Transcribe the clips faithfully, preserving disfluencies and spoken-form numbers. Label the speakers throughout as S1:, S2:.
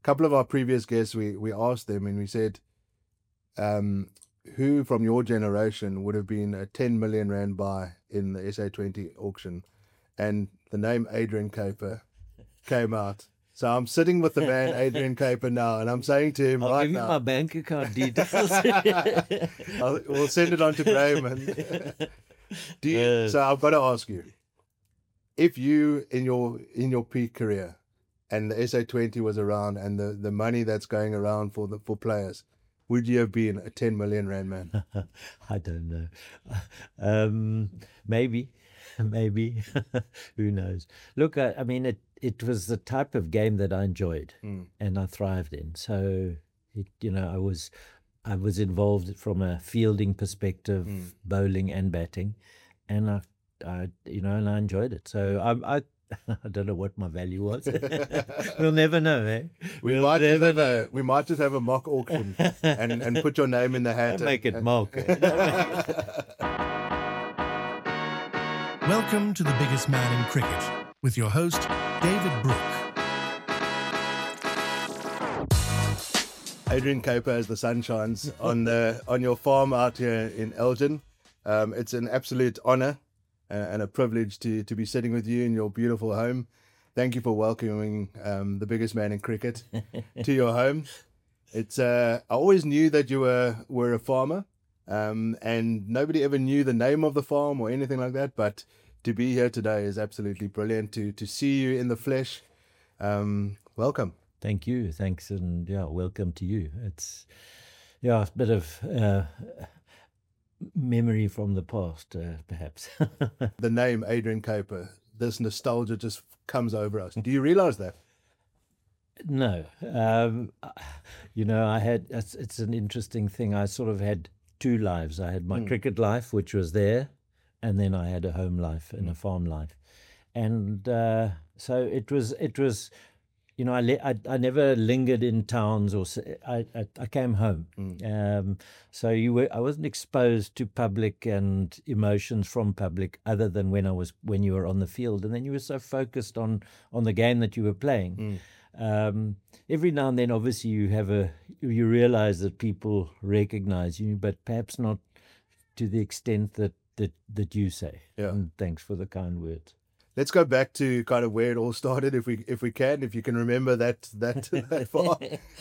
S1: couple of our previous guests, we, we asked them and we said, um, who from your generation would have been a ten million rand buy in the S A twenty auction? And the name Adrian Kuiper came out. So I'm sitting with the man, Adrian Kuiper, now, and I'm saying to him
S2: I'll
S1: right
S2: give you
S1: now,
S2: my bank account details.
S1: I'll, we'll send it on to Graham. And do you,
S2: Uh,
S1: so I've got to ask you, if you in your in your peak career, and the S A twenty was around, and the, the money that's going around for the for players, would you have been a ten million rand man?
S2: I don't know. Um, maybe, maybe. Who knows? Look, I, I mean, it, it was the type of game that I enjoyed
S1: Mm.
S2: and I thrived in. So, it, you know, I was, I was involved from a fielding perspective,
S1: Mm.
S2: bowling and batting, and I, I, you know, and I enjoyed it. So I, I, I don't know what my value was. We'll never know, eh?
S1: We
S2: We'll
S1: might just
S2: never
S1: have a we might just have a mock auction and, and put your name in the hat.
S2: Don't make it
S1: and,
S2: mock.
S3: Welcome to The Biggest Man in Cricket with your host, David Brooke.
S1: Adrian Kuiper, as the sun shines on the on your farm out here in Elgin. Um, it's an absolute honour and a privilege to to be sitting with you in your beautiful home. Thank you for welcoming um, the biggest man in cricket to your home. It's uh, I always knew that you were were a farmer, um, and nobody ever knew the name of the farm or anything like that. But to be here today is absolutely brilliant. To to see you in the flesh. Um, welcome.
S2: Thank you. Thanks. And yeah, welcome to you. It's, yeah, a bit of uh, memory from the past, uh, perhaps.
S1: The name Adrian Kuiper, this nostalgia just comes over us. Do you realize that?
S2: No. Um, you know, I had, it's, it's an interesting thing. I sort of had two lives. I had my
S1: Mm.
S2: cricket life, which was there, and then I had a home life and a farm life. And uh, so it was, it was, you know, I, le- I I never lingered in towns, or s- I I, I came home. Um, so you were I wasn't exposed to public and emotions from public, other than when I was when you were on the field, and then you were so focused on on the game that you were playing. Um, every now and then, obviously, you have a you realize that people recognize you, but perhaps not to the extent that that that you say.
S1: Yeah.
S2: And thanks for the kind words.
S1: Let's go back to kind of where it all started, if we if we can, if you can remember that that, that far.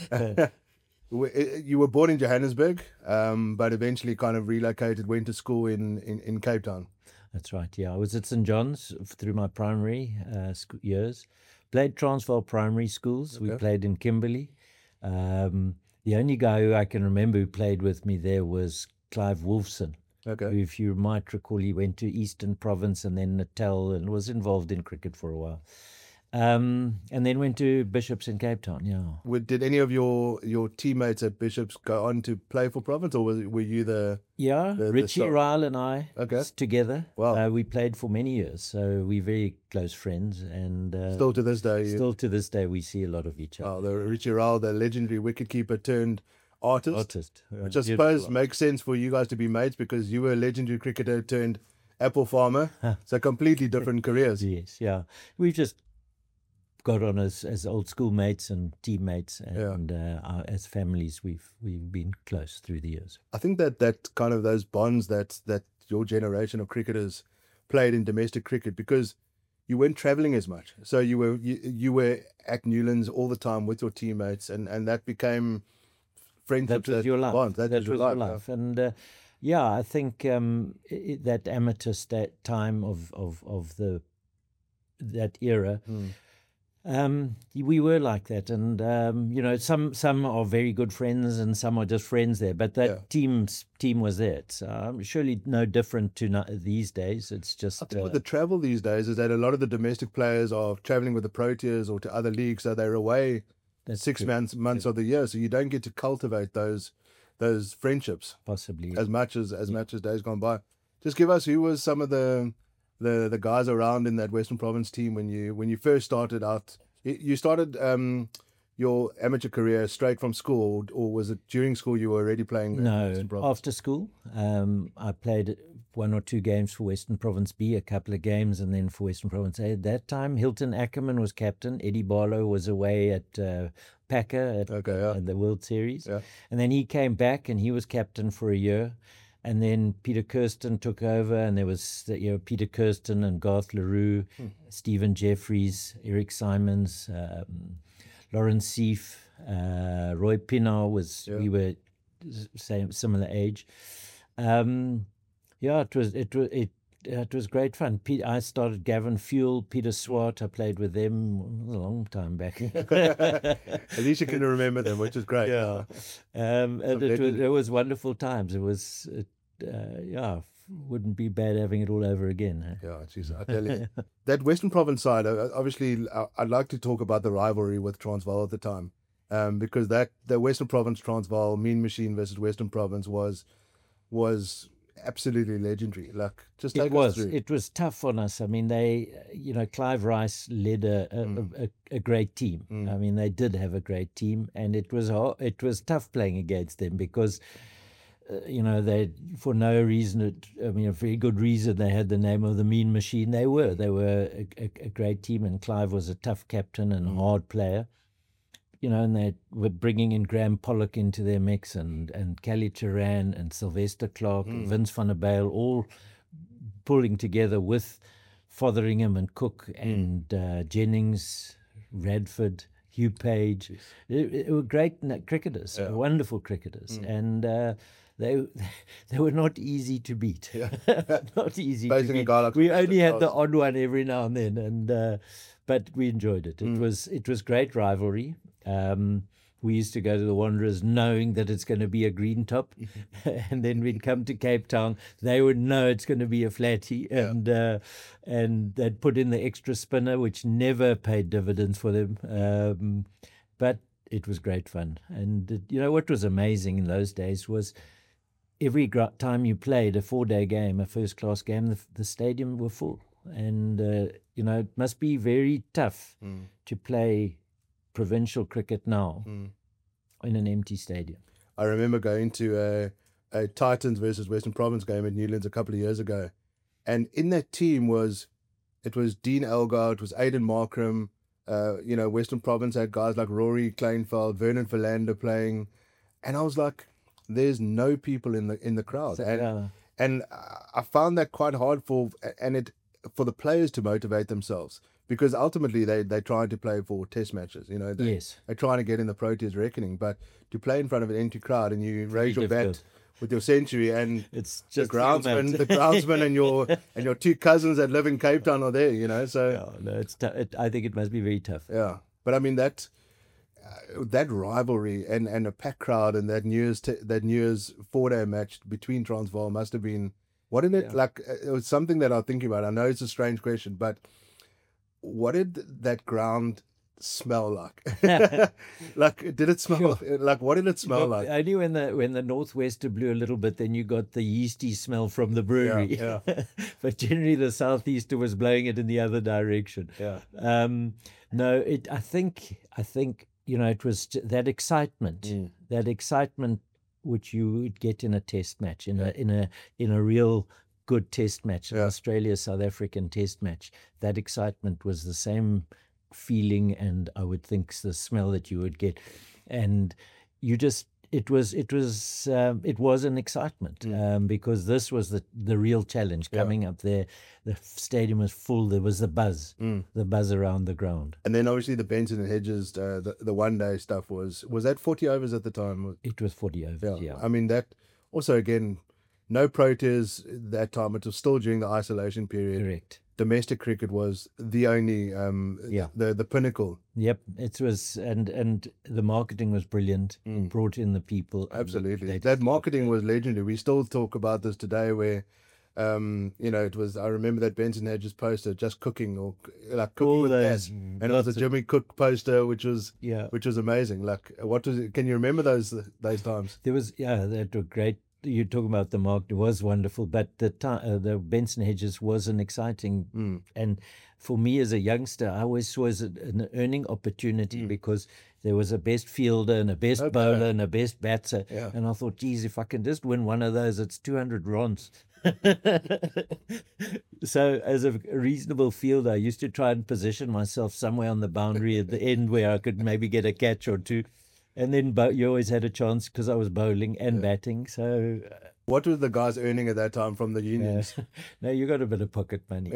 S1: We- you were born in Johannesburg, um, but eventually kind of relocated, went to school in, in, in Cape Town.
S2: That's right, yeah. I was at Saint John's through my primary uh, sc- years. Played Transvaal primary schools. We
S1: Okay.
S2: played in Kimberley. Um, the only guy who I can remember who played with me there was Clive Wolfson, who,
S1: Okay.
S2: if you might recall, he went to Eastern Province and then Natal and was involved in cricket for a while. Um, and then went to Bishops in Cape Town, yeah.
S1: Would, did any of your, your teammates at Bishops go on to play for Province, or was, were you the...
S2: Yeah,
S1: The- the
S2: Richie
S1: start-
S2: Ryle and I
S1: Okay.
S2: s- together.
S1: Wow.
S2: Uh, we played for many years, so we're very close friends. And uh,
S1: Still to this day, you,
S2: Still to this day, we see a lot of each other.
S1: oh, the Richie Rao, the legendary wicketkeeper turned artist,
S2: Artist. uh,
S1: which I
S2: beautiful
S1: suppose
S2: art.
S1: makes sense for you guys to be mates, because you were a legendary cricketer turned apple farmer. So completely different careers.
S2: Yes, yeah. We've just got on as, as old school mates and teammates, and uh, our, as families, we've we've been close through the years.
S1: I think that that kind of those bonds that that your generation of cricketers played in domestic cricket, because you weren't traveling as much, so you were you, you were at Newlands all the time with your teammates, and and that became friendships.
S2: That was your life.
S1: bonds. That,
S2: That
S1: was your
S2: was
S1: life.
S2: your life. And uh, yeah, I think um, i i- that amateur sta- time of, of, of the that era,
S1: Hmm.
S2: um, we were like that. And, um, you know, some some are very good friends and some are just friends there. But that
S1: Yeah.
S2: team's, team was there. It's um, surely no different to no- these days. It's just...
S1: I think
S2: uh,
S1: with the travel these days is that a lot of the domestic players are traveling with the Proteas or to other leagues, so they're away
S2: that's
S1: six
S2: true,
S1: months months of the year, so you don't get to cultivate those those friendships
S2: possibly.
S1: as much as as much as days gone by. Just give us, who was some of the the the guys around in that Western Province team when you when you first started out. You you started um your amateur career straight from school, or was it during school you were already playing? at
S2: No,
S1: Western Province?
S2: after school, um, I played one or two games for Western Province B, a couple of games, and then for Western Province A. At that time, Hilton Ackerman was captain. Eddie Barlow was away at uh, Packer at,
S1: Okay, yeah.
S2: at the World Series.
S1: Yeah.
S2: And then he came back and he was captain for a year. And then Peter Kirsten took over, and there was you know Peter Kirsten and Garth LaRue, hmm. Stephen Jeffries, Eric Simons, um, Lawrence Seif, uh, Roy Pinar was, yeah. we were same similar age. Um, yeah, it was it was it it was great fun. Pete, I started Gavin Fuel, Peter Swart. I played with them a long time back.
S1: At least you can remember them, which is great.
S2: Yeah, um, and it was, it was wonderful times. It was, it, uh, yeah, wouldn't be bad having it all over again. Huh?
S1: Yeah, geez, I tell you, that Western Province side. Obviously, I'd like to talk about the rivalry with Transvaal at the time, um, because that the Western Province Transvaal Mean Machine versus Western Province was was. absolutely legendary. Like, just take
S2: it was.
S1: us through.
S2: It was tough on us. I mean, they, you know, Clive Rice led a a, mm. a, a great team. Mm. I mean, they did have a great team, and it was it was tough playing against them because, uh, you know, they for no reason. It, I mean, a very good reason they had the name of the Mean Machine. They were. They were a, a, a great team, and Clive was a tough captain and mm. hard player. You know, and they were bringing in Graham Pollock into their mix, and, and Kelly Turan and Sylvester Clark mm. and Vince van der Bijl, all pulling together with Fotheringham and Cook mm. and uh, Jennings, Radford, Hugh Page. It, it were great cricketers, yeah. wonderful cricketers. Mm. And uh, they they were not easy to beat. Yeah. Not easy
S1: Basically
S2: to beat. We only had the odd one every now and then, and uh, but we enjoyed it. It mm. was it was great rivalry. Um, we used to go to the Wanderers knowing that it's going to be a green top, and then we'd come to Cape Town. They would know it's going to be a flatty, and yeah. uh, and they'd put in the extra spinner, which never paid dividends for them. Um, but it was great fun, and it, you know what was amazing in those days was every gra- time you played a four-day game, a first-class game, the, the stadium were full, and uh, you know it must be very tough mm. to play provincial cricket now mm. in an empty stadium.
S1: I remember going to a, a Titans versus Western Province game at Newlands a couple of years ago, and in that team was it was Dean Elgar, it was Aidan Markram. Uh, you know, Western Province had guys like Rory Kleinfeld, Vernon Philander playing, and I was like, "There's no people in the in the crowd,"
S2: so,
S1: and
S2: yeah.
S1: and I found that quite hard for and it for the players to motivate themselves. Because ultimately they they trying to play for test matches, you know. They,
S2: yes.
S1: They're trying to get in the Proteas reckoning, but to play in front of an empty crowd and you raise your
S2: difficult.
S1: bat with your century and
S2: it's just
S1: the groundsman, the groundsman and your and your two cousins that live in Cape Town are there, you know. So
S2: no, no it's t- it, I think it must be very tough.
S1: Yeah, but I mean that uh, that rivalry and, and a packed crowd and that New Year's t- that New Year's four day match between Transvaal must have been what in it yeah. like it was something that I'm thinking about. I know it's a strange question, but what did that ground smell like? Like, did it smell sure. like? What did it smell
S2: got,
S1: like?
S2: Only when the when the northwester blew a little bit, then you got the yeasty smell from the brewery.
S1: Yeah, yeah.
S2: But generally, the southeaster was blowing it in the other direction.
S1: Yeah.
S2: Um, no, it. I think. I think you know it was that excitement. Mm. That excitement which you would get in a test match, in yeah. a in a in a real good test match, an
S1: yeah.
S2: Australia-South African test match. That excitement was the same feeling, and I would think the smell that you would get, and you just it was it was um, it was an excitement mm. um, because this was the the real challenge coming yeah. up there. The stadium was full. There was the buzz,
S1: mm.
S2: the buzz around the ground,
S1: and then obviously the Benson and Hedges, uh, the the one day stuff was was that forty overs at the time.
S2: It was forty overs. Yeah,
S1: yeah. I mean that also again. No Proteas that time. It was still during the isolation period.
S2: Correct.
S1: Domestic cricket was the only, um,
S2: yeah.
S1: the the pinnacle.
S2: Yep, it was, and and the marketing was brilliant. Mm. Brought in the people.
S1: Absolutely, that marketing was legendary. We still talk about this today, where, um, you know, it was. I remember that Benson Hedges poster, just cooking or like cooking
S2: All
S1: with
S2: those,
S1: that, and it was a Jimmy Cook poster, which was
S2: yeah,
S1: which was amazing. Like, what was it? Can you remember those those times?
S2: There was yeah, that were great. you're talking about the mark, it was wonderful, but the ti- uh, the Benson Hedges was an exciting,
S1: Mm.
S2: and for me as a youngster, I always saw it as an earning opportunity because there was a best fielder and a best
S1: Okay.
S2: bowler and a best batter,
S1: Yeah.
S2: and I thought, geez, if I can just win one of those, it's two hundred runs. So as a reasonable fielder, I used to try and position myself somewhere on the boundary at the end where I could maybe get a catch or two. And then bo- you always had a chance because I was bowling and batting. So, uh,
S1: What were the guys earning at that time from the unions?
S2: no, you got a bit of pocket money.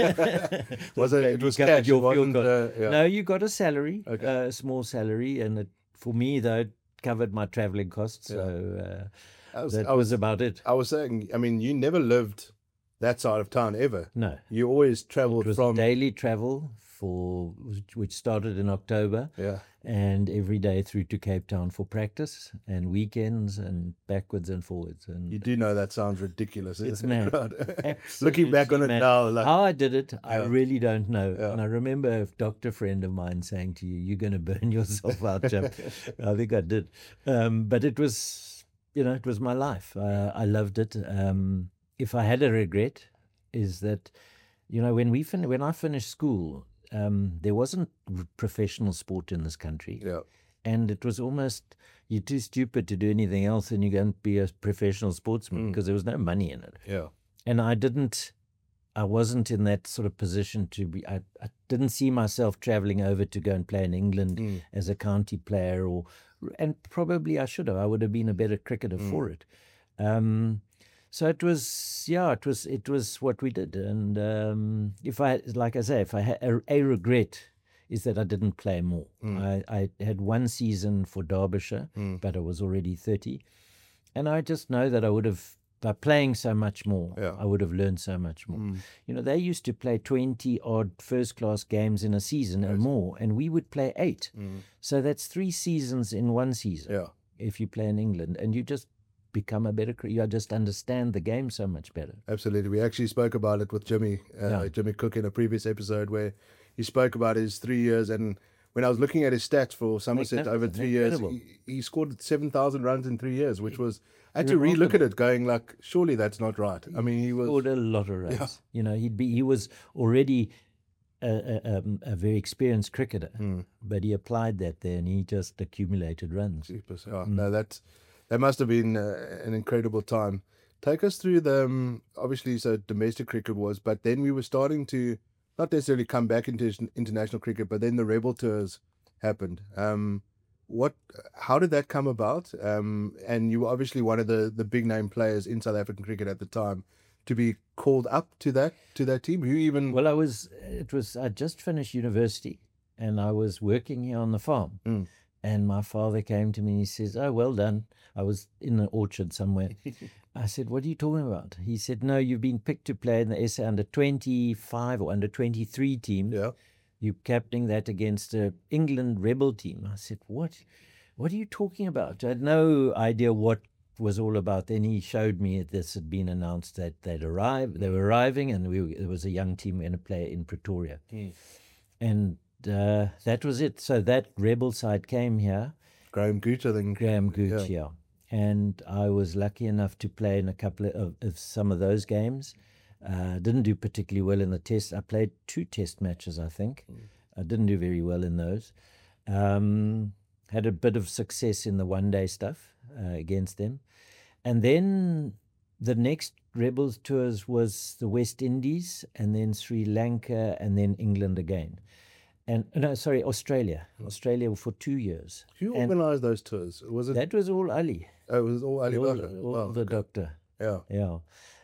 S1: Was it? It
S2: You
S1: was
S2: covered
S1: cash. It
S2: your
S1: wasn't.
S2: fuel cost.
S1: Uh, yeah.
S2: No, you got a salary,
S1: Okay.
S2: uh, a small salary. And it, for me, though, it covered my traveling costs.
S1: Yeah.
S2: So uh,
S1: I was,
S2: that
S1: I
S2: was
S1: was,
S2: about it.
S1: I was saying. I mean, you never lived that side of town ever.
S2: No.
S1: You always
S2: It
S1: travelled
S2: was
S1: from.
S2: daily travel for which started in October.
S1: Yeah.
S2: And every day through to Cape Town for practice and weekends and backwards and forwards. And
S1: You do know that sounds ridiculous.
S2: It's
S1: isn't
S2: mad.
S1: it? Looking back on
S2: Absolutely
S1: it
S2: mad.
S1: now, like,
S2: How I did it, I
S1: Yeah.
S2: really don't know.
S1: Yeah.
S2: And I remember a doctor friend of mine saying to you, "You're going to burn yourself out, chap." I think I did. Um, but it was, you know, it was my life. Uh, I loved it. Um, if I had a regret, is that, you know, when we fin- when I finished school, um, there wasn't r- professional sport in this country.
S1: yeah,
S2: And it was almost, you're too stupid to do anything else and you're going to be a professional sportsman because there was no money in it.
S1: yeah,
S2: And I didn't, I wasn't in that sort of position to be, I, I didn't see myself traveling over to go and play in England as a county player, or, and probably I should have. I would have been a better cricketer for it. Um, so it was, yeah, it was, it was what we did. And um, if I, like I say, if I had a, a regret, is that I didn't play more. I, I had one season for Derbyshire, but I was already thirty. And I just know that I would have, by playing so much more,
S1: Yeah.
S2: I would have learned so much more. You know, they used to play twenty odd first class games in a season and more, and we would play eight. So that's three seasons in one season
S1: yeah.
S2: if you play in England, and you just become a better, cr- you just understand the game so much better.
S1: Absolutely. We actually spoke about it with Jimmy, uh,
S2: Yeah.
S1: Jimmy Cook, in a previous episode where he spoke about his three years. And when I was looking at his stats for Somerset over
S2: Magnificent,
S1: three years,
S2: incredible.
S1: he, he scored seven thousand runs in three years, which was, I had to re-look
S2: Remarkable.
S1: at it going like, surely that's not right. I mean, he was,
S2: Scored a lot of runs. You know, he'd be, he was already a, a, um, a very experienced cricketer, but he applied that there and he just accumulated runs.
S1: Jeepers. Yeah, no, that that must have been uh, an incredible time. Take us through the um, obviously, so domestic cricket was, but then we were starting to not necessarily come back into s- international cricket, but then the Rebel tours happened. Um, what, how did that come about? Um, and you were obviously one of the the big name players in South African cricket at the time. To be called up to that to that team, who even?
S2: Well, I was, it was, I just finished university and I was working here on the farm.
S1: Mm.
S2: And my father came to me and he says, "Oh, well done." I was in an orchard somewhere. I said, "What are you talking about?" He said, "No, you've been picked to play in the S A under twenty-five or under twenty-three team.
S1: Yeah,
S2: You're captaining that against a England rebel team." I said, "What? What are you talking about?" I had no idea what was all about. Then he showed me that this had been announced that they'd arrived, they were arriving, and we, there was a young team going to play in Pretoria. And uh, that was it. So that rebel side came here,
S1: Graham Gooch, I think.
S2: Graham Gooch,
S1: Yeah.
S2: yeah. And I was lucky enough to play in a couple of, of some of those games. Uh, didn't do particularly well in the test. I played two test matches, I think. I didn't do very well in those. Um, had a bit of success in the one-day stuff uh, against them. And then the next Rebels tours was the West Indies, and then Sri Lanka, and then England again. And no, sorry, Australia. Australia for two years.
S1: Who
S2: And
S1: organised those tours? Was it?
S2: that was all Ali.
S1: Oh, it was all Ali
S2: All,
S1: Bakr.
S2: all
S1: Wow,
S2: the
S1: okay.
S2: doctor.
S1: Yeah.
S2: Yeah.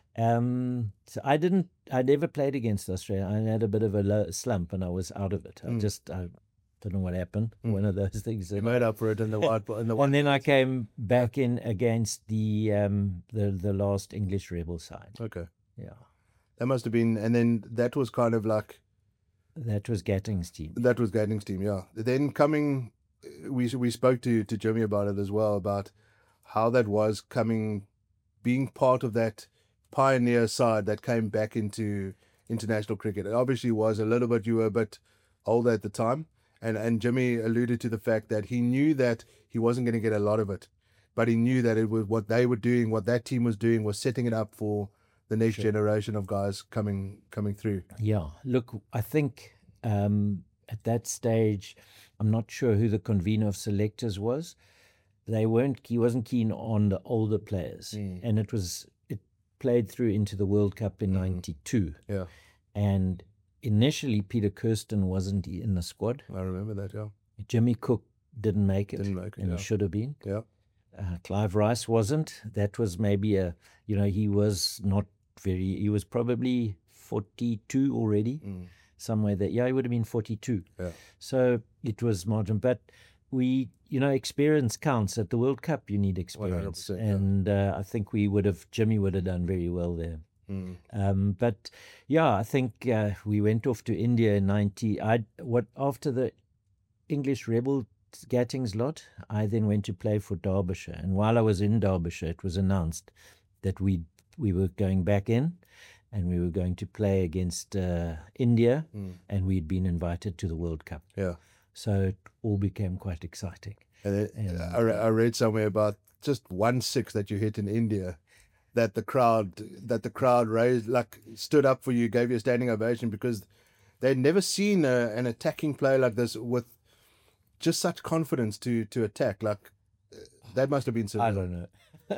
S2: Um, so I didn't, I never played against Australia. I had a bit of a low slump and I was out of it. I just, I don't know what happened. One of those things.
S1: You
S2: that-
S1: made up for it in the white in the white.
S2: and then I came back in against the, um, the, the last English rebel side.
S1: Okay.
S2: Yeah.
S1: That must have been, and then that was kind of like,
S2: That was Gatting's team.
S1: that was Gadding's team, yeah. Then coming, we we spoke to, to Jimmy about it as well, about how that was coming, being part of that pioneer side that came back into international cricket. It obviously was a little bit, you were a bit older at the time, and, and Jimmy alluded to the fact that he knew that he wasn't going to get a lot of it, but he knew that it was what they were doing, what that team was doing, was setting it up for the next
S2: Sure.
S1: generation of guys coming coming through.
S2: Yeah, look, I think um, at that stage, I'm not sure who the convener of selectors was. They weren't. He wasn't keen on the older players,
S1: Mm.
S2: and it was it played through into the World Cup in ninety-two.
S1: Yeah,
S2: And initially, Peter Kirsten wasn't in the squad.
S1: I remember that. Yeah,
S2: Jimmy Cook didn't make it,
S1: Didn't make it,
S2: and
S1: yeah.
S2: he should have been.
S1: yeah,
S2: Uh, Clive Rice wasn't. That was maybe a, you know, he was not very, he was probably forty-two already,
S1: mm.
S2: somewhere there. Yeah, he would have been forty-two.
S1: yeah,
S2: So it was margin. But we, you know, experience counts. At the World Cup, you need experience.
S1: one hundred percent, yeah.
S2: And uh, I think we would have, Jimmy would have done very well there.
S1: mm.
S2: Um, but yeah, I think uh, we went off to India in ninety. I what after the English Rebel Gattings lot, I then went to play for Derbyshire. And while I was in Derbyshire, it was announced that we we were going back in, and we were going to play against uh, India,
S1: Mm.
S2: and we'd been invited to the World Cup.
S1: yeah.
S2: So it all became quite exciting.
S1: And it,
S2: And,
S1: I, re- I read somewhere about just one six that you hit in India, that the crowd that the crowd raised, like stood up for you, gave you a standing ovation, because they'd never seen a, an attacking player like this with just such confidence to to attack. Like that must have been so.
S2: I don't know.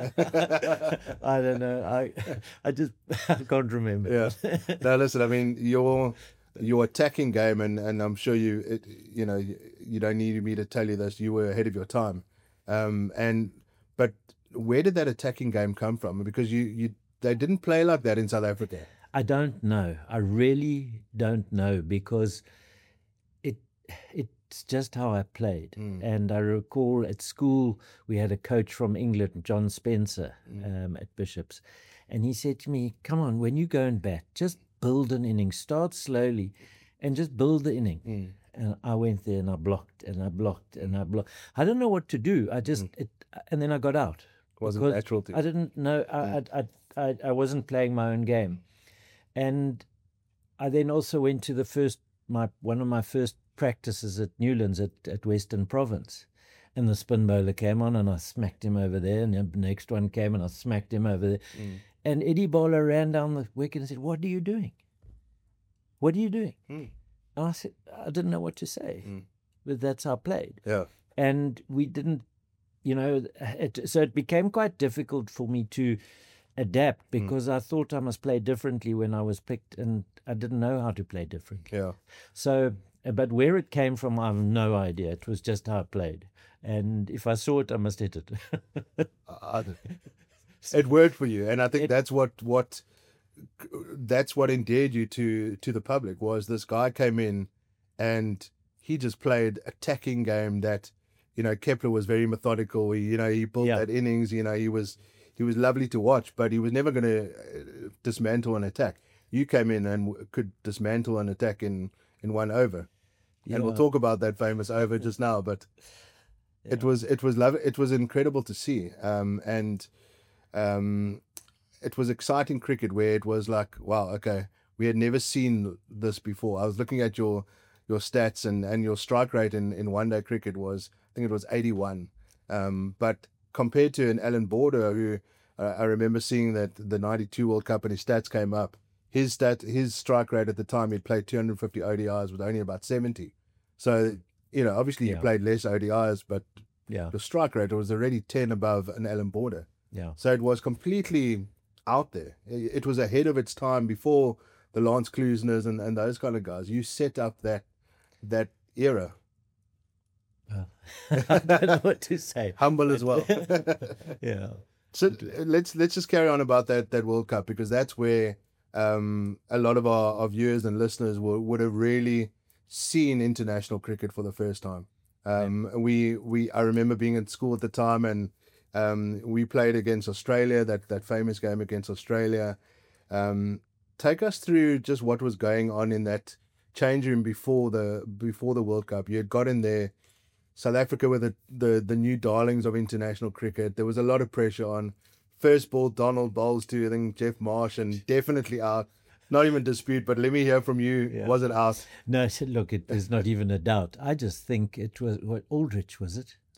S2: I don't know. I I just I can't remember.
S1: Yeah. No, listen. I mean, your your attacking game, and, and I'm sure you it, you know you, you don't need me to tell you this. You were ahead of your time. Um, and but where did that attacking game come from? Because you you they didn't play like that in South Africa.
S2: I don't know. I really don't know, because it it's just how I played.
S1: Mm.
S2: And I recall at school we had a coach from England, John Spencer,
S1: Mm.
S2: um, at Bishops, and he said to me, "Come on, when you go and bat, just build an inning. Start slowly, and just build the inning."
S1: Mm.
S2: And I went there and I blocked and I blocked and I blocked. I don't know what to do. I just it, and then I got out.
S1: Wasn't
S2: because
S1: natural to you.
S2: I didn't know. I, I I I I wasn't playing my own game, and I then also went to the first my one of my first practices at Newlands at, at Western Province, and the spin bowler came on and I smacked him over there, and the next one came and I smacked him over there,
S1: Mm.
S2: and Eddie Bowler ran down the wicket and said, "What are you doing? What are you doing?"
S1: Mm.
S2: And I said, "I didn't know what to say,"
S1: Mm.
S2: but that's how I played.
S1: Yeah.
S2: And we didn't, you know, it, so it became quite difficult for me to adapt, because I thought I must play differently when I was picked, and I didn't know how to play differently.
S1: Yeah.
S2: So, uh, but where it came from, I have no idea. It was just how I played. And if I saw it, I must hit it.
S1: I- it worked for you, and I think
S2: It-
S1: that's what what that's what endeared you to to the public. Was this guy came in and he just played attacking game that, you know, Kepler was very methodical. He, you know, he built
S2: Yeah.
S1: that innings. You know, he was he was lovely to watch, but he was never going to dismantle an attack. You came in and w- could dismantle an attack in in one over, and we'll
S2: Yeah.
S1: talk about that famous over just now. But it was it was love it was incredible to see, um, and um, it was exciting cricket where it was like, wow, okay, we had never seen this before. I was looking at your your stats, and, and your strike rate in, in one day cricket was, I think it was eighty-one, um, but compared to an Alan Border, who uh, I remember seeing that the ninety-two World Cup and his stats came up. His stat, his strike rate at the time, he'd played two hundred fifty O D Is with only about seventy. So, you know, obviously you
S2: Yeah.
S1: played less O D Is, but
S2: Yeah,
S1: the strike rate was already ten above an Alan Border.
S2: yeah.
S1: So it was completely out there. It it was ahead of its time before the Lance Kluseners and, and those kind of guys. You set up that that era.
S2: Well, I don't know what to say.
S1: Humble as well.
S2: Yeah.
S1: So let's let's just carry on about that that World Cup, because that's where um, a lot of our, our viewers and listeners would, would have really seen international cricket for the first time. Um, we we I remember being at school at the time, and um, we played against Australia, that that famous game against Australia. Um, take us through just what was going on in that change room before the before the World Cup. You had got in there. South Africa were the, the, the new darlings of international cricket. There was a lot of pressure on. First ball, Donald bowls to, I think, Jeff Marsh, and definitely out. Not even dispute, but let me hear from you.
S2: Yeah.
S1: Was it out?
S2: No, I said, look, it, there's not even a doubt. I just think it was what Aldrich was it.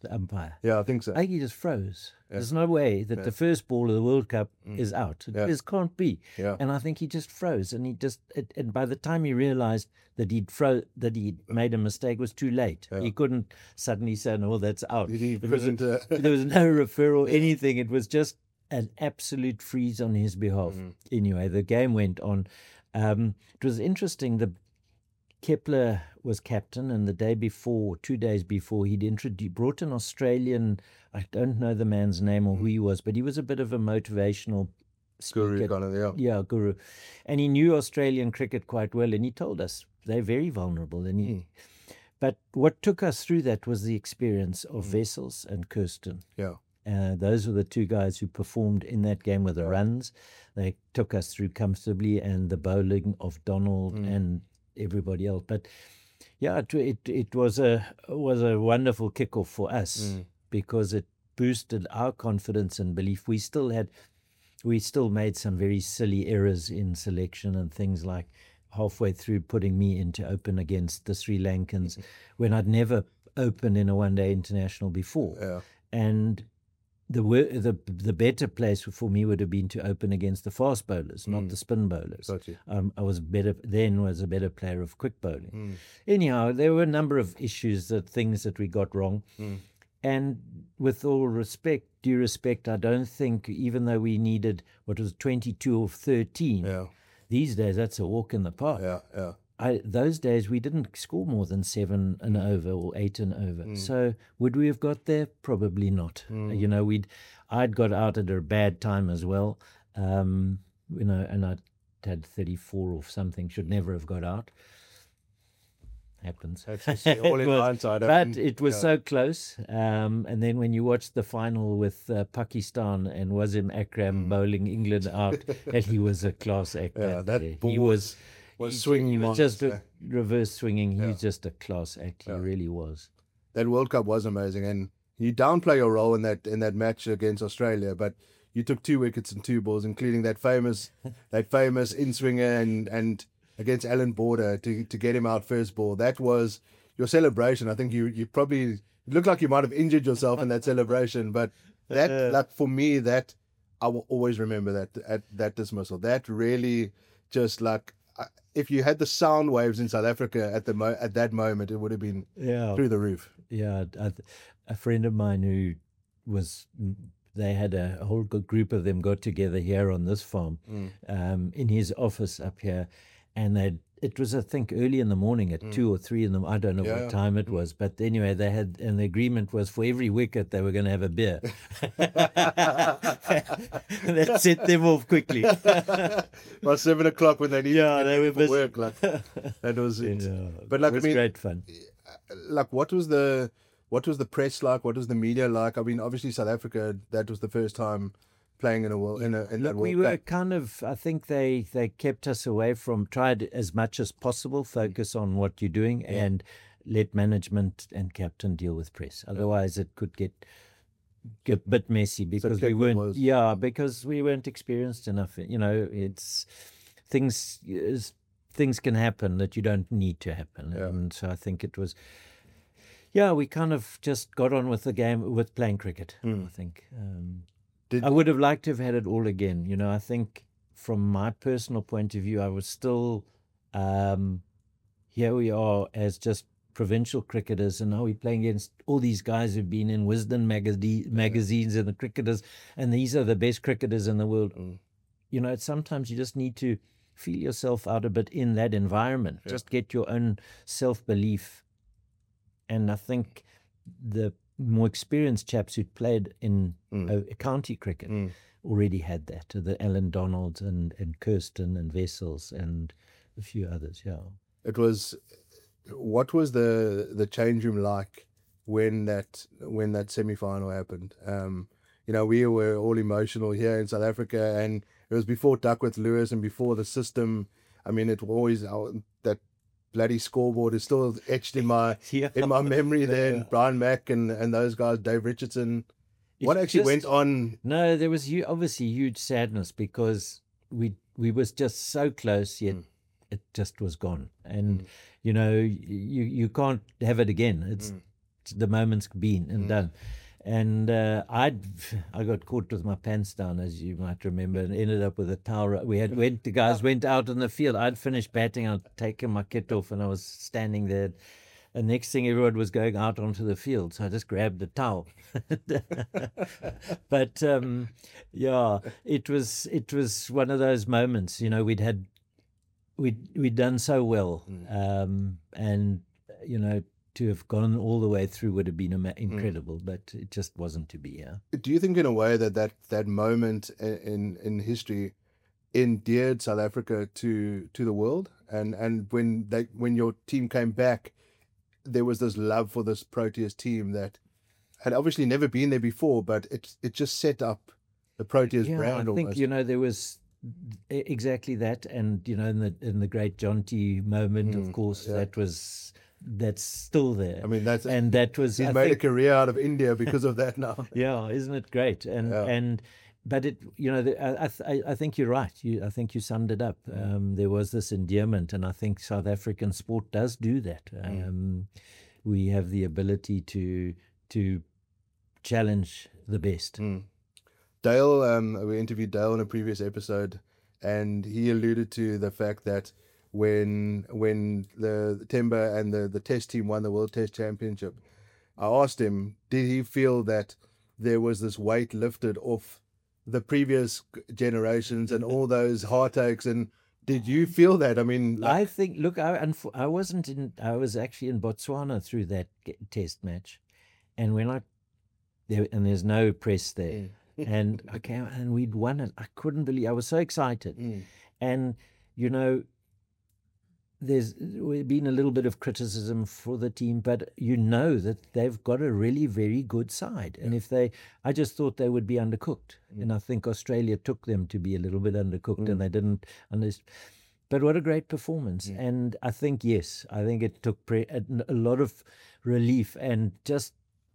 S2: the umpire.
S1: Yeah, I think so.
S2: I think he just froze. Yeah. There's no way that yeah. the first ball of the World Cup mm. is out. It yeah. just can't be.
S1: Yeah.
S2: And I think he just froze. And he just, it, and by the time he realized that he'd fro- that he'd made a mistake, it was too late. Yeah. He couldn't suddenly say, "No, that's out."
S1: He
S2: there, was a,
S1: a...
S2: there was no referral, anything. It was just an absolute freeze on his behalf. Mm. Anyway, the game went on. Um, it was interesting. The Kepler was captain, and the day before, two days before, he'd introduced, brought an Australian, I don't know the man's name or who he was, but he was a bit of a motivational
S1: guru,
S2: speaker.
S1: kind of, yeah.
S2: Yeah, guru. And he knew Australian cricket quite well, and he told us they're very vulnerable. And he, mm. But what took us through that was the experience of mm. Wessels and Kirsten.
S1: Yeah.
S2: Uh, those were the two guys who performed in that game with the runs. They took us through comfortably, and the bowling of Donald mm. and everybody else. But yeah, it, it it was a was a wonderful kickoff for us mm. because it boosted our confidence and belief. We still had we still made some very silly errors in selection and things like halfway through putting me into open against the Sri Lankans when I'd never opened in a one-day international before.
S1: Yeah.
S2: And The the the better place for me would have been to open against the fast bowlers, not mm. the spin bowlers.
S1: Gotcha.
S2: Um, I was better then was a better player of quick bowling.
S1: Mm.
S2: Anyhow, there were a number of issues, that things that we got wrong.
S1: Mm.
S2: And with all respect, due respect, I don't think, even though we needed what was twenty-two of thirteen,
S1: yeah.
S2: these days that's a walk in the park.
S1: Yeah, yeah.
S2: I, those days we didn't score more than seven and over or eight and over.
S1: Mm.
S2: So would we have got there? Probably not.
S1: Mm.
S2: You know, we'd I'd got out at a bad time as well. Um, you know, and I'd had thirty-four or something. Should never have got out. Happens.
S1: That's all in hindsight.
S2: But it was yeah. so close. Um, and then when you watch the final with uh, Pakistan and Wasim Akram mm. bowling England out, and he was a class act.
S1: Yeah, that
S2: day.
S1: ball
S2: he was.
S1: was
S2: he,
S1: swinging.
S2: He was just a reverse swinging.
S1: Yeah.
S2: He's just a class act. He
S1: yeah.
S2: really was.
S1: That World Cup was amazing, and you downplay your role in that in that match against Australia, but you took two wickets and two balls, including that famous that famous in swinger and and against Alan Border to to get him out first ball. That was your celebration. I think you you probably it looked like you might have injured yourself in that celebration, but that like for me that I will always remember that at that dismissal. That really just like. If you had the sound waves in South Africa at the mo- at that moment, it would have been
S2: yeah.
S1: through the roof.
S2: Yeah, a, a friend of mine who was, they had a, a whole group of them got together here on this farm,
S1: mm.
S2: um, in his office up here, and they it was I think early in the morning at mm. two or three in the I don't know
S1: yeah.
S2: what time it was, but anyway they had and the agreement was for every wicket they were going to have a beer. That set them off quickly.
S1: By seven o'clock when they needed
S2: yeah,
S1: to
S2: they were
S1: for work, like that was it.
S2: Yeah,
S1: but like
S2: it was
S1: I mean,
S2: great fun.
S1: Like what was the what was the press like? What was the media like? I mean, obviously South Africa. That was the first time playing in a world in a in
S2: Look,
S1: that
S2: we
S1: World
S2: were
S1: Cup.
S2: kind of I think they they kept us away from tried as much as possible focus on what you're doing
S1: yeah.
S2: and let management and captain deal with press. Otherwise it could get get a bit messy because
S1: so
S2: we weren't
S1: was,
S2: yeah because we weren't experienced enough. You know, it's things is, things can happen that you don't need to happen.
S1: Yeah.
S2: And so I think it was yeah we kind of just got on with the game with playing cricket.
S1: Mm.
S2: I think. Um,
S1: Did,
S2: I would have liked to have had it all again. You know, I think from my personal point of view, I was still, um, here we are as just provincial cricketers, and now we're playing against all these guys who've been in Wisden magazine, magazines and the cricketers, and these are the best cricketers in the world.
S1: Mm.
S2: You know, sometimes you just need to feel yourself out a bit in that environment.
S1: Yeah.
S2: Just get your own self-belief. And I think the more experienced chaps who'd played in
S1: mm.
S2: uh, county cricket
S1: mm.
S2: already had that. The Alan Donalds and, and Kirsten and Wessels and a few others, yeah.
S1: It was, what was the the change room like when that when that semi-final happened? Um, you know, we were all emotional here in South Africa, and it was before Duckworth Lewis and before the system. I mean, it always, uh, that bloody scoreboard is still etched in my
S2: yeah.
S1: in my memory there.
S2: Yeah.
S1: Brian Mack and, and those guys, Dave Richardson.
S2: It's
S1: what actually
S2: just,
S1: went on?
S2: No, there was hu- obviously huge sadness because we we was just so close, yet mm. it just was gone. And,
S1: mm.
S2: you know, you, you can't have it again. It's
S1: mm.
S2: the moment's been and mm. done. And uh, I I got caught with my pants down, as you might remember, and ended up with a towel. We had went the guys went out in the field. I'd finished batting. I'd taken my kit off, and I was standing there. And next thing, everyone was going out onto the field, so I just grabbed the towel. But um, yeah, it was it was one of those moments. You know, we'd had we'd we'd done so well, mm. um, and you know. To have gone all the way through would have been incredible, mm. but it just wasn't to be. Yeah.
S1: Do you think, in a way, that that, that moment in in history endeared South Africa to to the world? And and when they when your team came back, there was this love for this Proteas team that had obviously never been there before, but it it just set up the Proteas
S2: yeah,
S1: brand.
S2: I think
S1: almost.
S2: you know there was exactly that, and you know in the in the great Jonty moment, mm. of course, yeah. that was. That's still there.
S1: I mean, that's
S2: and that was.
S1: He's
S2: I
S1: made
S2: think,
S1: a career out of India because of that now.
S2: Yeah, isn't it great? And yeah. and but it, you know, the, I I I think you're right. You I think you summed it up. Um, there was this endearment, and I think South African sport does do that. Um, mm. We have the ability to to challenge the best.
S1: Mm. Dale, um, we interviewed Dale in a previous episode, and he alluded to the fact that. When when the Temba and the, the Test team won the World Test Championship, I asked him, did he feel that there was this weight lifted off the previous generations and all those heartaches? And did you feel that? I mean, like...
S2: I think. Look, I I wasn't in. I was actually in Botswana through that Test match, and when I there and there's no press there, mm. and I came and we'd won it. I couldn't believe. I was so excited, mm. and you know. There's been a little bit of criticism for the team, but you know that they've got a really very good side. And yeah. if they, I just thought they would be undercooked. Mm. And I think Australia took them to be a little bit undercooked mm. and they didn't understand. But what a great performance. Mm. And I think, yes, I think it took pre- a, a lot of relief and just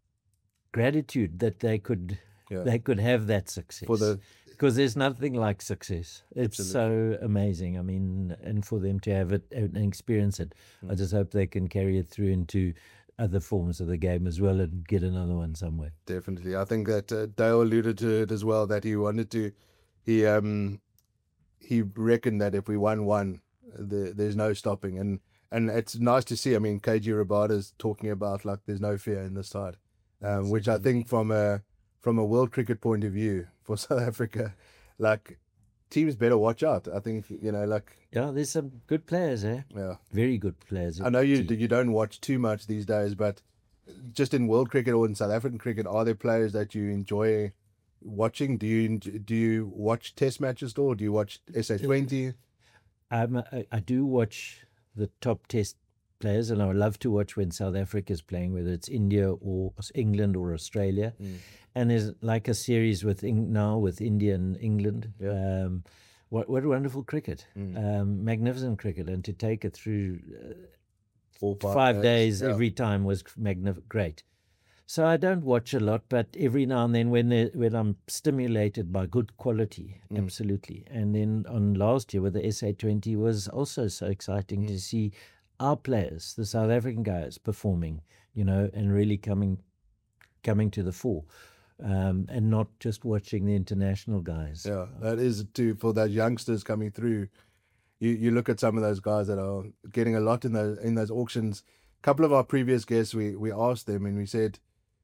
S2: gratitude that they could yeah. they could have that success.
S1: For the
S2: Because there's nothing like success. It's Absolutely. so amazing. I mean, and for them to have it and experience it, mm. I just hope they can carry it through into other forms of the game as well and get another one somewhere.
S1: Definitely. I think that uh, Dale alluded to it as well, that he wanted to, he um he reckoned that if we won one, the, there's no stopping. And, and it's nice to see. I mean, K G Rabada's talking about like there's no fear in this side, um, which I think from a, from a world cricket point of view, for South Africa, like teams better watch out. I think you know, like
S2: yeah, there's some good players there. Eh?
S1: Yeah,
S2: very good players.
S1: I know you team. you don't watch too much these days, but just in world cricket or in South African cricket, are there players that you enjoy watching? Do you do you watch Test matches at all? Do you watch S A twenty?
S2: Um, I, I do watch the top Test players, and I would love to watch when South Africa is playing, whether it's India or England or Australia. Mm. And there's like a series with now with India and England.
S1: Yeah.
S2: Um, what what wonderful cricket, mm. um, magnificent cricket, and to take it through uh,
S1: Four, five,
S2: five days
S1: yeah.
S2: every time was magnif- great. So I don't watch a lot, but every now and then when when I'm stimulated by good quality, mm. absolutely. And then on last year with the S A twenty was also so exciting mm. to see our players, the South African guys, performing, you know, and really coming coming to the fore. Um, and not just watching the international guys.
S1: Yeah, that is too, for those youngsters coming through. You you look at some of those guys that are getting a lot in those in those auctions. A couple of our previous guests, we we asked them and we said,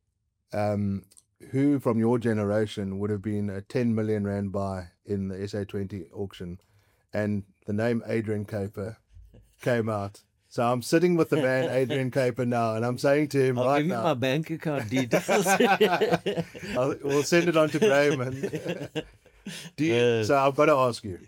S1: um, who from your generation would have been a ten million rand buy in the S A twenty auction, and the name Adrian Kuiper came out. So I'm sitting with the man, Adrian Kuiper, now, and I'm saying to him
S2: I'll
S1: right
S2: give
S1: now.
S2: you my bank account details.
S1: I'll, we'll send it on to Graham. And do you, uh, so I've got to ask you,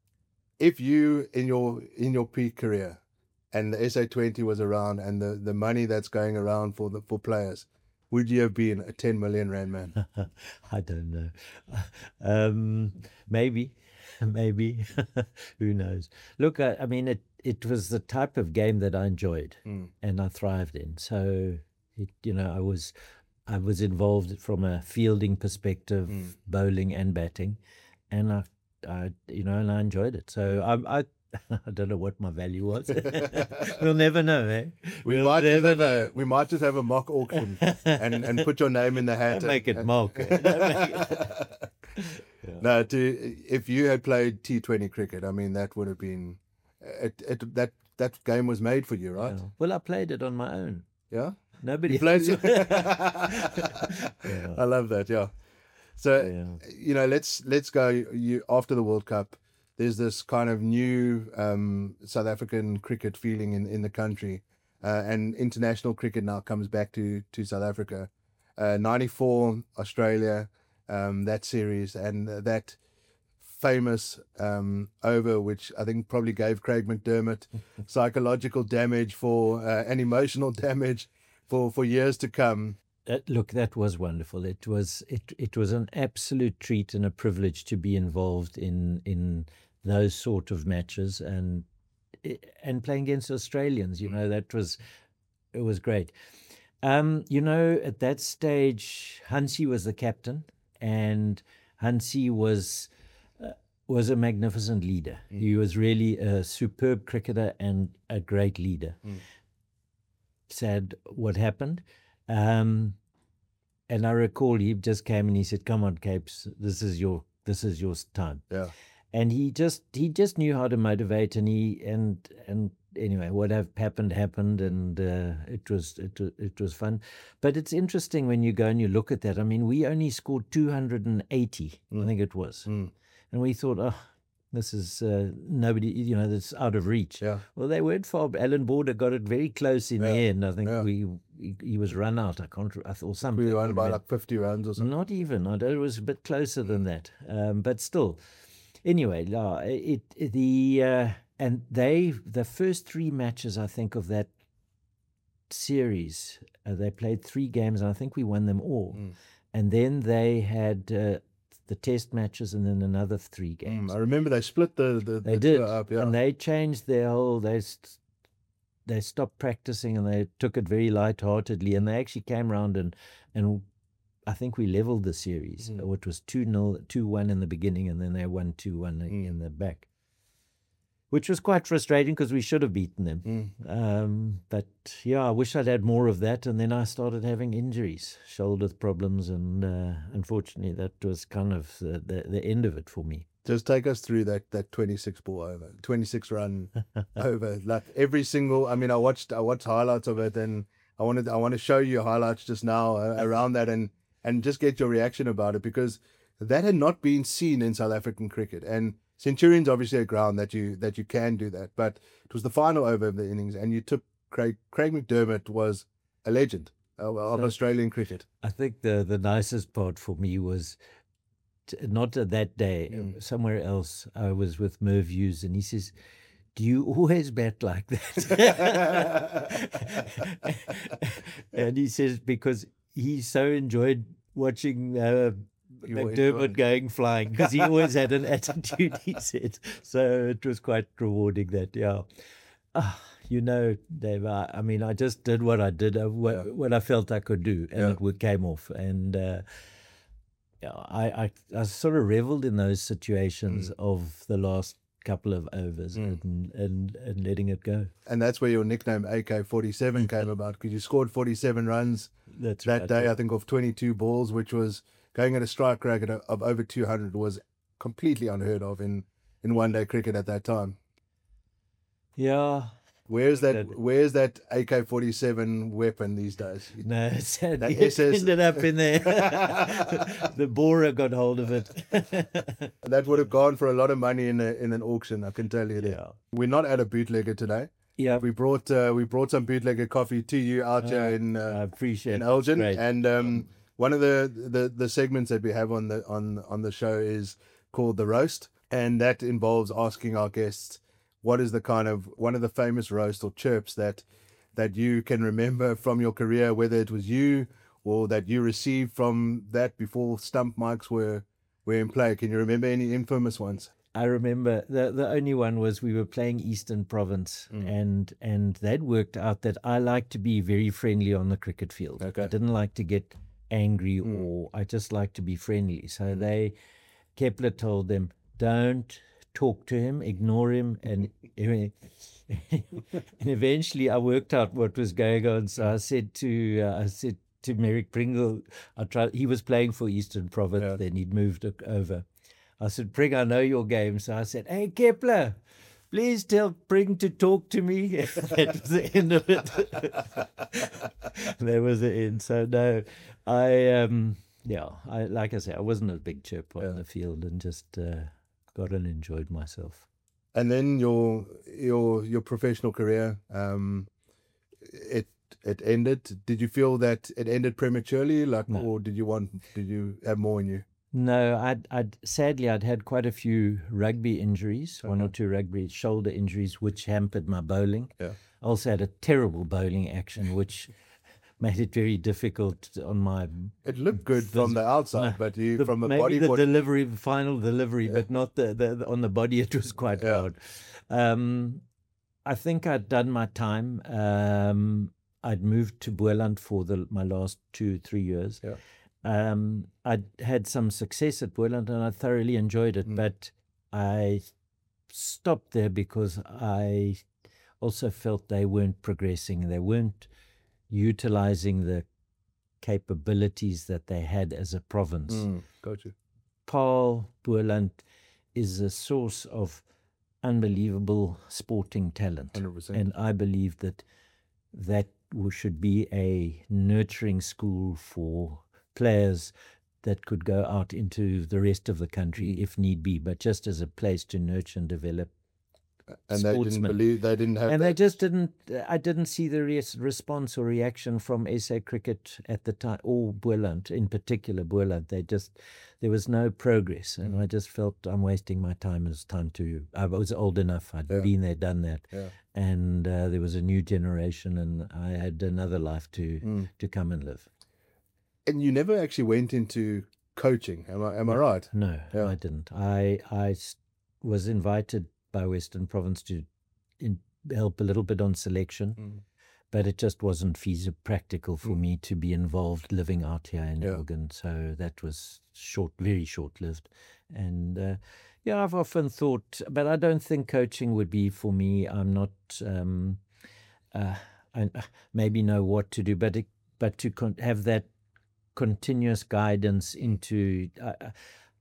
S1: if you, in your in your peak career, and the S A twenty was around, and the, the money that's going around for the for players, would you have been a ten million rand man?
S2: I don't know. Um, maybe. Maybe. Who knows? Look, I, I mean, it, it was the type of game that I enjoyed mm. and I thrived in. So, it, you know, I was I was involved from a fielding perspective, mm. bowling and batting, and I, I, you know, and I enjoyed it. So I, I I don't know what my value was. We'll never know, eh?
S1: We
S2: We'll
S1: might just
S2: never
S1: have a, we might just have a mock auction and, and put your name in the hat.
S2: Don't make
S1: and-
S2: it mock. eh? Don't make it-
S1: No, to, if you had played T twenty cricket, I mean, that would have been, it, it, that that game was made for you, right?
S2: Yeah. Well, I played it on my own.
S1: Yeah.
S2: Nobody
S1: You played.
S2: Yeah.
S1: I love that. Yeah. So
S2: Yeah.
S1: you know, let's let's go. You after the World Cup, there's this kind of new um, South African cricket feeling in, in the country, uh, and international cricket now comes back to to South Africa. Uh, ninety-four Australia, um, that series and that famous um, over, which I think probably gave Craig McDermott psychological damage for uh, and emotional damage for for years to come.
S2: Uh, look, that was wonderful. It was it it was an absolute treat and a privilege to be involved in in those sort of matches and and playing against Australians. You know, that was it was great. Um, you know, at that stage, Hansie was the captain, and Hansie was uh, was a magnificent leader.
S1: Mm.
S2: He was really a superb cricketer and a great leader.
S1: Mm.
S2: Sad what happened. Um, and I recall he just came and he said, "Come on, Capes, this is your this is your time."
S1: Yeah.
S2: And he just he just knew how to motivate, and he and and anyway, what have happened happened, and uh, it was it wa- it was fun. But it's interesting when you go and you look at that. I mean, we only scored two hundred eighty, I
S1: Mm.
S2: think it was,
S1: Mm.
S2: and we thought, oh, this is uh, nobody, you know, that's out of reach.
S1: Yeah.
S2: Well, they weren't far. Alan Border got it very close in the
S1: Yeah,
S2: end. I think
S1: yeah.
S2: we he, he was run out. I can't. re- I thought something.
S1: We won by
S2: remember.
S1: like fifty runs or something.
S2: Not even. I don't, it was a bit closer than that. Um, but still, anyway, yeah, it, it the uh, and they the first three matches I think of that series, uh, they played three games and I think we won them all.
S1: Mm.
S2: And then they had uh, the test matches and then another three games.
S1: Mm, I remember they split the the,
S2: They
S1: the
S2: did,
S1: tour up. Yeah.
S2: and they changed their whole. They st- they stopped practicing and they took it very lightheartedly, and they actually came around and and I think we leveled the series,
S1: Mm.
S2: which was two nil, two one in the beginning, and then they won two one
S1: Mm.
S2: in the back, which was quite frustrating because we should have beaten them.
S1: Mm.
S2: Um, but yeah, I wish I'd had more of that. And then I started having injuries, shoulder problems, and uh, unfortunately, that was kind of the, the the end of it for me.
S1: Just take us through that that twenty-six ball over, twenty-six run over. Like every single. I mean, I watched I watched highlights of it, and I wanted I want to show you highlights just now uh, around that, and and just get your reaction about it, because that had not been seen in South African cricket. And Centurion's obviously a ground that you that you can do that, but it was the final over of the innings, and you took Craig Craig McDermott was a legend of, of
S2: So-
S1: Australian cricket.
S2: I think the the nicest part for me was t- not uh, that day, uh,
S1: Mm.
S2: somewhere else. I was with Merv Hughes, and he says, "Do you always bat like that?" And he says because he so enjoyed watching uh,
S1: You were
S2: McDermott
S1: enjoying-
S2: going flying, because he always had an attitude. He said so. It was quite rewarding. That yeah. Ah, you know, Dave, I, I mean, I just did what I did, uh, what,
S1: Yeah.
S2: what I felt I could do, and
S1: Yeah.
S2: it would came off. And uh, yeah, I, I, I sort of reveled in those situations of the last couple of overs
S1: Mm.
S2: and, and, and letting it go.
S1: And that's where your nickname A K forty-seven came about, because you scored forty-seven runs
S2: That's
S1: that
S2: right.
S1: day, I think, of twenty-two balls, which was going at a strike rate of, of over two hundred, was completely unheard of in, in one day cricket at that time.
S2: Yeah.
S1: Where's that?
S2: That-
S1: Where's that A K forty-seven weapon these days?
S2: No, sadly,
S1: That
S2: it
S1: S S
S2: ended up in there. The Bora got hold of it.
S1: That would have gone for a lot of money in a, in an auction, I can tell you that.
S2: Yeah.
S1: We're not at a bootlegger today.
S2: Yeah,
S1: We brought uh, we brought some bootlegger coffee to you out here
S2: Uh,
S1: in
S2: I
S1: uh,
S2: appreciate
S1: in
S2: it.
S1: Elgin,
S2: Great.
S1: and um, one of the, the the segments that we have on the on on the show is called the roast, and that involves asking our guests what is the kind of one of the famous roast or chirps that that you can remember from your career, whether it was you or that you received from that before stump mics were were in play. Can you remember any infamous ones?
S2: I remember the the only one was we were playing Eastern Province,
S1: Mm.
S2: and and that worked out that I like to be very friendly on the cricket field.
S1: Okay.
S2: I didn't like to get angry,
S1: Mm.
S2: or I just like to be friendly. So they Kepler told them, don't talk to him, ignore him, and, and eventually I worked out what was going on. So I said to uh, I said to Merrick Pringle, I tried. He was playing for Eastern Province, yeah. Then he'd moved over. I said, Pring, I know your game. So I said, hey, Kepler, please tell Pring to talk to me. That was the end of it. That was the end. So no, I um, yeah, I like I said, I wasn't a big chirp on yeah. the field, and just uh, got and enjoyed myself.
S1: And then your your your professional career, um, it it ended. Did you feel that it ended prematurely, like, no. or did you want? Did you have more in you?
S2: No, I'd, I'd sadly I'd had quite a few rugby injuries, okay. one or two rugby shoulder injuries, which hampered my bowling.
S1: Yeah.
S2: I also had a terrible bowling action, which made it very difficult on my.
S1: It looked good the, from the outside, uh, but you
S2: the,
S1: from the
S2: maybe
S1: body.
S2: the
S1: what...
S2: delivery, the final delivery, yeah. but not the, the, the on the body. It was quite yeah. hard. Um, I think I'd done my time. Um, I'd moved to Boland for the my last two three years.
S1: Yeah.
S2: Um, I'd had some success at Boland and I thoroughly enjoyed it, mm. but I stopped there because I also felt they weren't progressing. They weren't utilizing the capabilities that they had as a province.
S1: Mm. Got you.
S2: Paarl, Boland is a source of unbelievable sporting talent.
S1: one hundred percent.
S2: And I believe that that should be a nurturing school for players that could go out into the rest of the country if need be, but just as a place to nurture and develop.
S1: And they didn't believe they didn't have.
S2: And
S1: that.
S2: they just didn't. I didn't see the res- response or reaction from S A Cricket at the time, or Boland in particular. Boland, they just there was no progress, and mm. I just felt I'm wasting my time. It's time to. I was old enough. I'd
S1: yeah.
S2: been there, done that,
S1: yeah.
S2: and uh, there was a new generation, and I had another life to
S1: mm.
S2: to come and live.
S1: And you never actually went into coaching, am I? Am I right?
S2: No,
S1: yeah.
S2: I didn't. I I was invited by Western Province to in, help a little bit on selection,
S1: mm.
S2: but it just wasn't feasible, practical for mm. me to be involved living out here in
S1: yeah.
S2: Elgin. So that was short, very short-lived. And uh, yeah, I've often thought, but I don't think coaching would be for me. I'm not, um, uh, I maybe know what to do, but it, but to con- have that continuous guidance into, uh,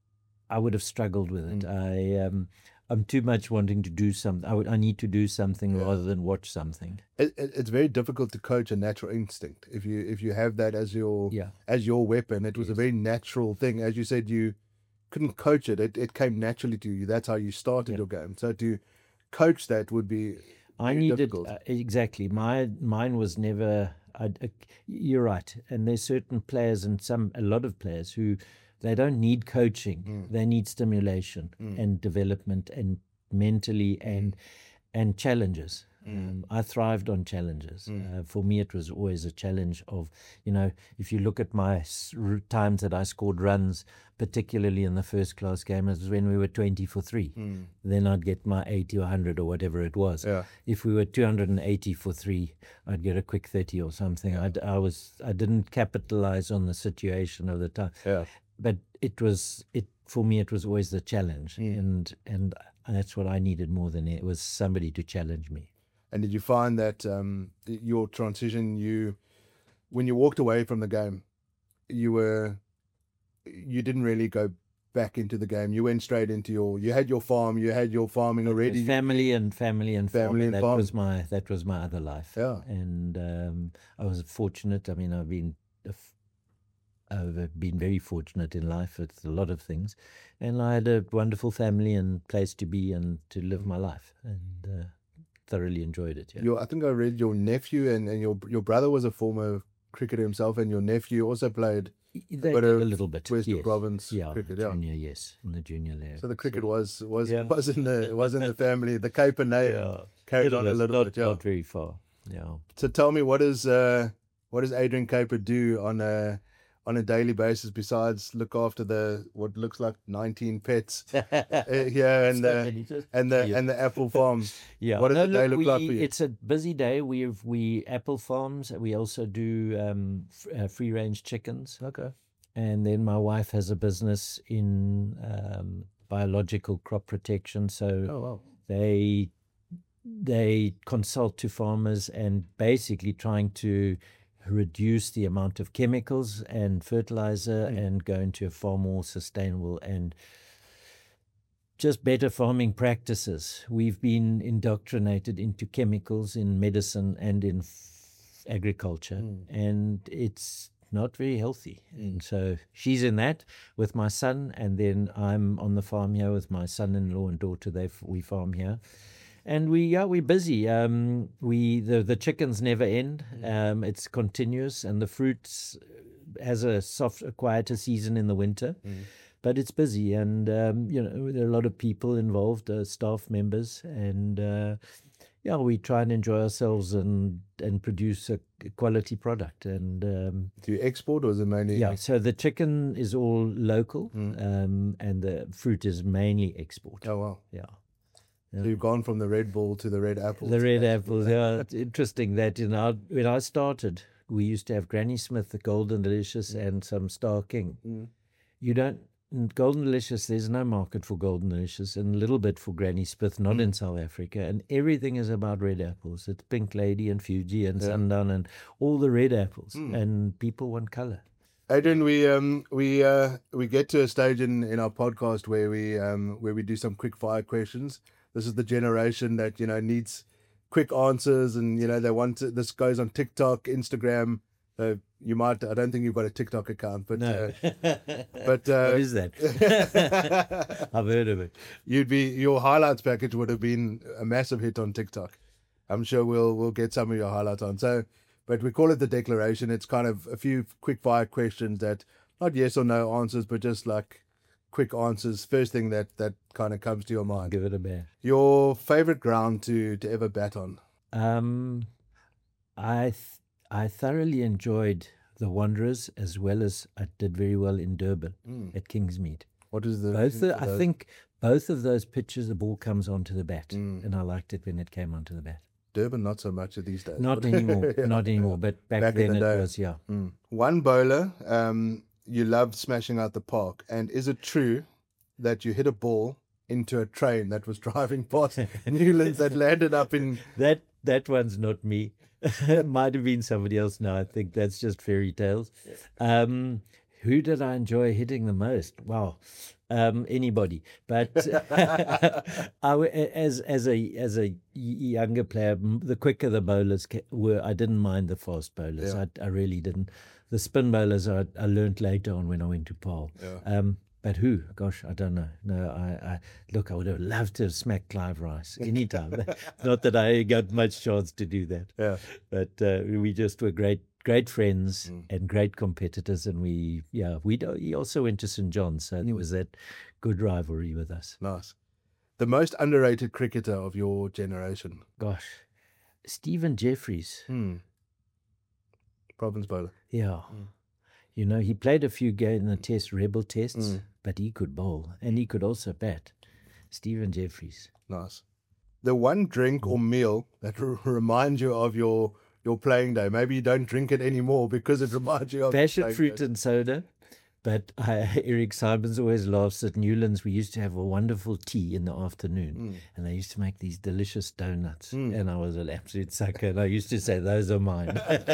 S2: I would have struggled with it. Mm. I. Um, I'm too much wanting to do something. I, would, I need to do something yeah. rather than watch something.
S1: It, it, it's very difficult to coach a natural instinct if you if you have that as your
S2: yeah.
S1: as your weapon. It was yes. a very natural thing, as you said. You couldn't coach it; it it came naturally to you. That's how you started yeah. your game. So to coach that would be
S2: I needed uh, exactly. My mine was never. I, uh, you're right, and there's certain players and some a lot of players who. They don't need coaching.
S1: Mm.
S2: They need stimulation
S1: mm.
S2: and development and mentally and and challenges.
S1: Mm.
S2: Um, I thrived on challenges.
S1: Mm.
S2: Uh, for me, it was always a challenge of, you know, if you look at my times that I scored runs, particularly in the first class game, it was when we were twenty for three.
S1: Mm.
S2: Then I'd get my eighty or one hundred or whatever it was.
S1: Yeah.
S2: If we were two hundred eighty for three, I'd get a quick thirty or something.
S1: Yeah.
S2: I'd, I was I didn't capitalize on the situation of the time.
S1: Yeah.
S2: But it was it for me. It was always the challenge,
S1: mm.
S2: and and that's what I needed more than it was somebody to challenge me.
S1: And did you find that um, your transition, you when you walked away from the game, you were you didn't really go back into the game. You went straight into your. You had your farm. You had your farming already.
S2: Family and family and
S1: family
S2: farm.
S1: and
S2: that
S1: farm.
S2: was my that was my other life.
S1: Yeah,
S2: and um, I was fortunate. I mean, I've been. A f- I've been very fortunate in life with a lot of things, and I had a wonderful family and place to be and to live my life, and uh, thoroughly enjoyed it. Yeah.
S1: Your, I think I read your nephew and, and your your brother was a former cricketer himself, and your nephew also played
S2: they did a little bit.
S1: Western
S2: yes.
S1: Province
S2: yeah,
S1: cricket.
S2: Junior,
S1: Yeah,
S2: yes, in the junior layer.
S1: So the cricket was was
S2: yeah.
S1: was in the was in the family. The Cape and they
S2: yeah.
S1: carried
S2: it
S1: on a little
S2: not,
S1: bit. Yeah,
S2: not very far. Yeah.
S1: So tell me, what is uh what does Adrian Caper do on a on a daily basis besides look after the what looks like nineteen pets uh, here and the and the
S2: yeah.
S1: and the apple farm?
S2: Yeah,
S1: what does
S2: no,
S1: the day
S2: look,
S1: look
S2: we,
S1: like for you?
S2: It's a busy day. We have we apple farms. We also do um, f- uh, free range chickens.
S1: Okay.
S2: And then my wife has a business in um, biological crop protection. So
S1: Oh, wow.
S2: they they consult to farmers and basically trying to reduce the amount of chemicals and fertilizer
S1: Mm.
S2: and go into a far more sustainable and just better farming practices. We've been indoctrinated into chemicals in medicine and in f- agriculture,
S1: Mm.
S2: and it's not very healthy.
S1: Mm.
S2: And so she's in that with my son, and then I'm on the farm here with my son-in-law and daughter. They f- we farm here. And we yeah we're busy. Um, we the the chickens never end. Um, it's continuous, and the fruits has a soft, a quieter season in the winter,
S1: Mm.
S2: but it's busy. And um, you know there are a lot of people involved, uh, staff members, and uh, yeah, we try and enjoy ourselves and and produce a quality product. And um,
S1: Do you export or is it mainly?
S2: yeah, so the chicken is all local,
S1: Mm.
S2: um, and the fruit is mainly export.
S1: Oh, wow.
S2: Yeah.
S1: So you've gone from the Red Bull to the Red Apple.
S2: The red apples. Yeah, it's interesting that in our, when I started, we used to have Granny Smith, the Golden Delicious, and some Star King.
S1: Mm.
S2: You don't, in Golden Delicious, there's no market for Golden Delicious, and a little bit for Granny Smith, not
S1: Mm.
S2: in South Africa. And everything is about red apples. It's Pink Lady and Fuji and
S1: Yeah.
S2: Sundown and all the red apples.
S1: Mm.
S2: And people want color.
S1: Adrian, we um we uh we get to a stage in, in our podcast where we um where we do some quick fire questions. This is the generation that, you know, needs quick answers, and you know they want to, this goes on TikTok, Instagram. So you might, I don't think you've got a TikTok account, but
S2: No.
S1: uh, but uh,
S2: What is that? I've heard of it.
S1: you'd be your highlights package would have been a massive hit on TikTok. I'm sure we'll we'll get some of your highlights on. So, but we call it the declaration. It's kind of a few quick fire questions that not yes or no answers, but just like quick answers. First thing that that kind of comes to your mind.
S2: Give it a bash.
S1: Your favorite ground to to ever bat on?
S2: Um, I th- I thoroughly enjoyed the Wanderers, as well as I did very well in Durban
S1: Mm.
S2: at Kingsmead.
S1: What is the
S2: Both, the, I
S1: those-
S2: think, both of those pitches, the ball comes onto the bat,
S1: Mm.
S2: and I liked it when it came onto the bat.
S1: Durban not so much these days.
S2: Not
S1: but-
S2: anymore,
S1: Yeah.
S2: not anymore. But back,
S1: Back in
S2: then
S1: the
S2: it
S1: day.
S2: was, yeah.
S1: Mm. One bowler, um, you loved smashing out the park, and is it true that you hit a ball into a train that was driving past Newlands that landed up in?
S2: That that one's not me. It might have been somebody else now. I think that's just fairy tales. Um, who did I enjoy hitting the most? Wow, um, anybody. But I, w- as as a as a younger player, m- the quicker the bowlers ca- were, I didn't mind the fast bowlers.
S1: Yeah.
S2: I I really didn't. The spin bowlers I, I learned later on when I went to Paarl.
S1: Yeah.
S2: Um, but who? Gosh, I don't know. No, I, I look. I would have loved to have smacked Clive Rice anytime. Not that I got much chance to do that,
S1: Yeah.
S2: but uh, we just were great, great friends
S1: Mm.
S2: and great competitors. And we, yeah, we. He also went to Saint John's, so there
S1: Mm.
S2: was that good rivalry with us.
S1: Nice. The most underrated cricketer of your generation?
S2: Gosh, Stephen Jeffries.
S1: Hmm. Province bowler.
S2: Yeah.
S1: Mm.
S2: You know, he played a few games in the test, rebel tests,
S1: Mm.
S2: but he could bowl and he could also bat. Stephen Jeffries.
S1: Nice. The one drink or meal that r- reminds you of your your playing day. Maybe you don't drink it anymore because it reminds you of your
S2: Passion
S1: playing
S2: fruit
S1: day.
S2: and soda. But I, Eric Simons always laughs at Newlands. We used to have a wonderful tea in the afternoon,
S1: Mm.
S2: and they used to make these delicious donuts.
S1: Mm.
S2: And I was an absolute sucker. And I used to say, "Those are mine."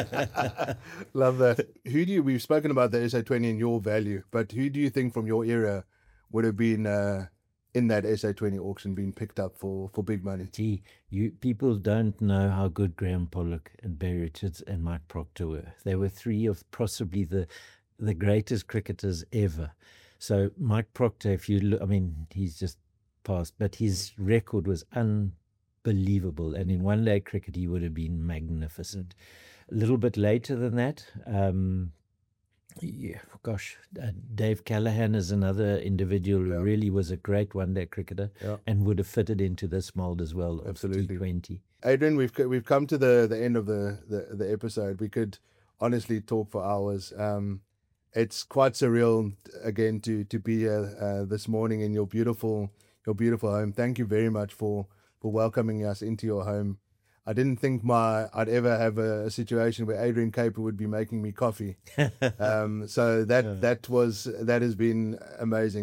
S1: Love that. Who do you? We've spoken about the S A twenty and your value, but who do you think from your era would have been uh, in that S A twenty auction, being picked up for for big money?
S2: Gee, you people don't know how good Graham Pollock and Barry Richards and Mike Proctor were. They were three of possibly the the greatest cricketers ever. So Mike Proctor, if you look, I mean, he's just passed, but his record was unbelievable. And in one day cricket, he would have been magnificent. A little bit later than that, um, yeah, gosh, uh, Dave Callahan is another individual who
S1: Yeah.
S2: really was a great one-day cricketer
S1: Yeah.
S2: and would have fitted into this mold as well. Of
S1: Absolutely.
S2: T twenty.
S1: Adrian, we've co- we've come to the, the end of the, the, the episode. We could honestly talk for hours. Um, it's quite surreal again to to be here uh, this morning in your beautiful your beautiful home. Thank you very much for for welcoming us into your home. I didn't think my I'd ever have a, a situation where Adrian Caper would be making me coffee. Um, so that
S2: Yeah.
S1: that was that has been amazing.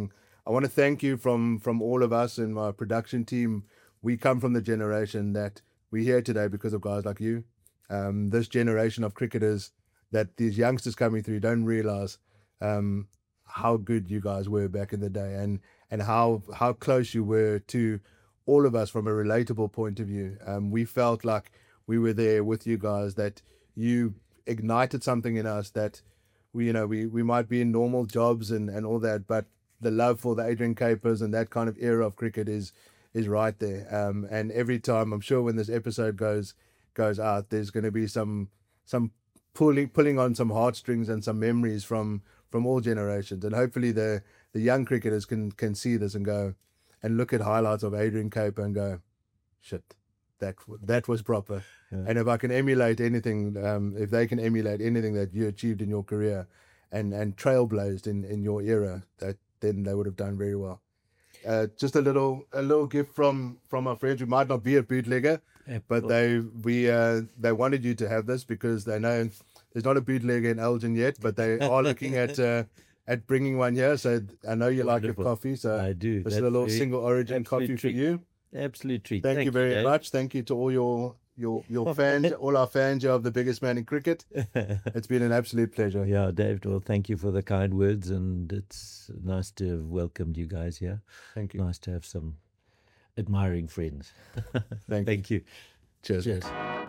S1: I want to thank you from from all of us in my production team. We come from the generation that we're here today because of guys like you. Um, this generation of cricketers that these youngsters coming through don't realize um, how good you guys were back in the day, and and how how close you were to all of us from a relatable point of view. Um, we felt like we were there with you guys, that you ignited something in us that we, you know, we, we might be in normal jobs and, and all that, but the love for the Adrian Capers and that kind of era of cricket is is right there. Um, and every time, I'm sure when this episode goes goes out, there's going to be some some pulling pulling on some heartstrings and some memories from from all generations. And hopefully the the young cricketers can can see this and go and look at highlights of Adrian Caper and go, shit, that that was proper. Yeah. And if I can emulate anything, um, if they can emulate anything that you achieved in your career and and trailblazed in in your era, that then they would have done very well. Uh, just a little a little gift from from our friends who might not be a bootlegger, yeah, but they we uh, they wanted you to have this because they know there's not a bootlegger in Elgin yet, but they are looking at uh, at bringing one here. So I know you Wonderful. like your coffee, so
S2: I do.
S1: This is a little single origin coffee treat. for you.
S2: Absolute treat.
S1: Thank, Thank you very
S2: you,
S1: much. Thank you to all your your your fans, all our fans. You're the biggest man in cricket. It's been an absolute pleasure.
S2: Yeah, Dave. Well, thank you for the kind words, and it's nice to have welcomed you guys here.
S1: Thank you.
S2: Nice to have some admiring friends.
S1: Thank,
S2: thank you.
S1: you. Cheers.
S2: Cheers.